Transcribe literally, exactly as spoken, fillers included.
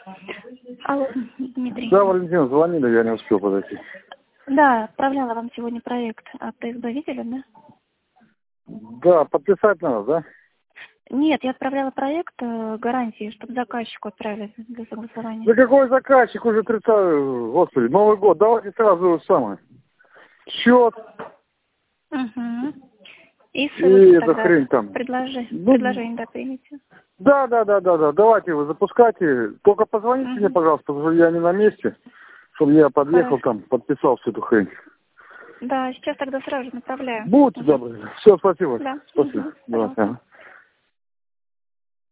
Алло, Дмитрий. Да, Валентина, звонили, я не успел подойти. Да, отправляла вам сегодня проект автоизбавителя, да? Да, подписать надо, да? Нет, я отправляла проект э, гарантии, чтобы заказчику отправили для согласования. Да какой заказчик уже тридцатый, господи, Новый год, давайте сразу самое. Счет. Угу. И И ссылочку эта тогда хрень там. предложи, Ну, предложение, да, примите. Да, да, да, да, да, давайте вы запускайте. Только позвоните Угу. мне, пожалуйста, потому что я не на месте, чтобы я подъехал Хорошо. там, подписал всю эту хрень. Да, сейчас тогда сразу же направляю. Будьте Угу. добры. Все, спасибо. Да. Спасибо. Угу. Давай. Пожалуйста.